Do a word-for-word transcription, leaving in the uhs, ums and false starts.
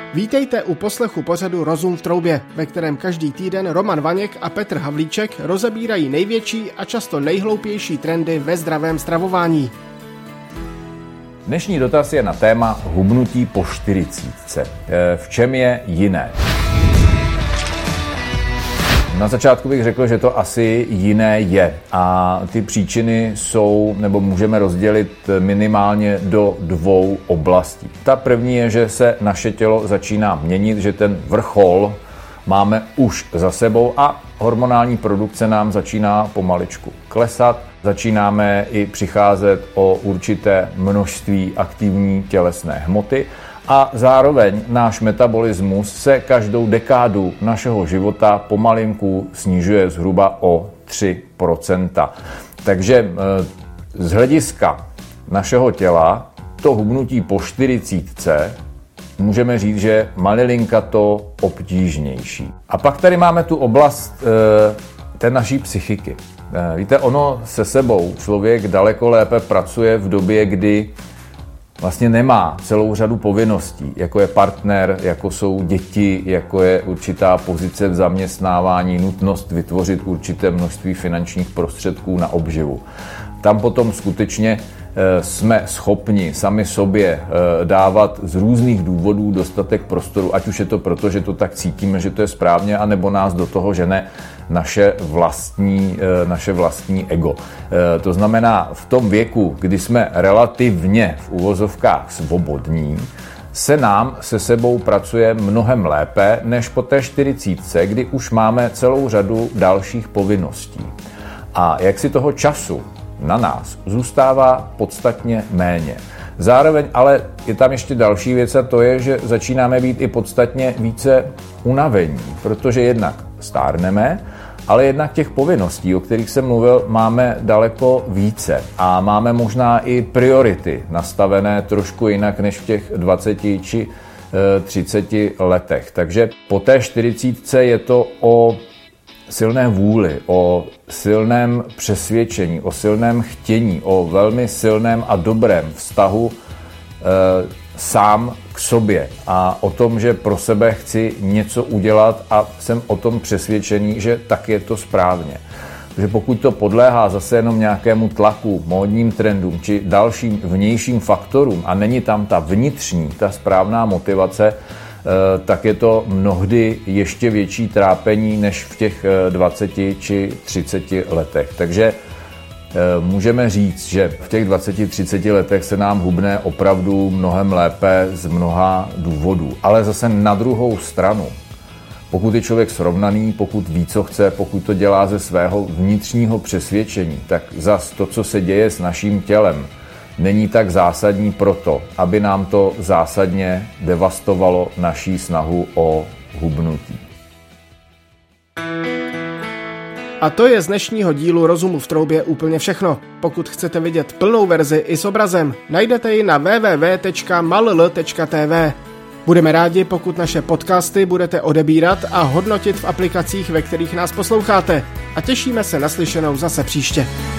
Vítejte u poslechu pořadu Rozum v troubě, ve kterém každý týden Roman Vaněk a Petr Havlíček rozebírají největší a často nejhloupější trendy ve zdravém stravování. Dnešní dotaz je na téma hubnutí po čtyřicítce. V čem je jiné? Na začátku bych řekl, že to asi jiné je a ty příčiny jsou, nebo můžeme rozdělit minimálně do dvou oblastí. Ta první je, že se naše tělo začíná měnit, že ten vrchol máme už za sebou a hormonální produkce nám začíná pomaličku klesat. Začínáme i přicházet o určité množství aktivní tělesné hmoty a zároveň náš metabolismus se každou dekádu našeho života pomalinku snižuje zhruba o tři procenta. Takže z hlediska našeho těla to hubnutí po čtyřicítce můžeme říct, že malilinka to obtížnější. A pak tady máme tu oblast té naší psychiky. Víte, ono se sebou člověk daleko lépe pracuje v době, kdy vlastně nemá celou řadu povinností, jako je partner, jako jsou děti, jako je určitá pozice v zaměstnávání, nutnost vytvořit určité množství finančních prostředků na obživu. Tam potom skutečně jsme schopni sami sobě dávat z různých důvodů dostatek prostoru, ať už je to proto, že to tak cítíme, že to je správně, anebo nás do toho žene naše vlastní, naše vlastní ego. To znamená, v tom věku, kdy jsme relativně v uvozovkách svobodní, se nám se sebou pracuje mnohem lépe než po té čtyřicítce, kdy už máme celou řadu dalších povinností. A jak si toho času na nás zůstává podstatně méně. Zároveň ale je tam ještě další věc a to je, že začínáme být i podstatně více unavení, protože jednak stárneme, ale jednak těch povinností, o kterých jsem mluvil, máme daleko více a máme možná i priority nastavené trošku jinak než v těch dvaceti či třiceti letech. Takže po té čtyřicítce je to o silné vůli, o silném přesvědčení, o silném chtění, o velmi silném a dobrém vztahu e, sám k sobě a o tom, že pro sebe chci něco udělat a jsem o tom přesvědčený, že tak je to správně. Protože pokud to podléhá zase jenom nějakému tlaku, módním trendům či dalším vnějším faktorům a není tam ta vnitřní, ta správná motivace, tak je to mnohdy ještě větší trápení než v těch dvaceti či třiceti letech. Takže můžeme říct, že v těch dvaceti třiceti letech se nám hubne opravdu mnohem lépe z mnoha důvodů. Ale zase na druhou stranu, pokud je člověk srovnaný, pokud ví, co chce, pokud to dělá ze svého vnitřního přesvědčení, tak zas to, co se děje s naším tělem, není tak zásadní proto, aby nám to zásadně devastovalo naší snahu o hubnutí. A to je z dnešního dílu Rozumu v troubě úplně všechno. Pokud chcete vidět plnou verzi i s obrazem, najdete ji na w w w tečka mall tečka t v. Budeme rádi, pokud naše podcasty budete odebírat a hodnotit v aplikacích, ve kterých nás posloucháte. A těšíme se na slyšenou zase příště.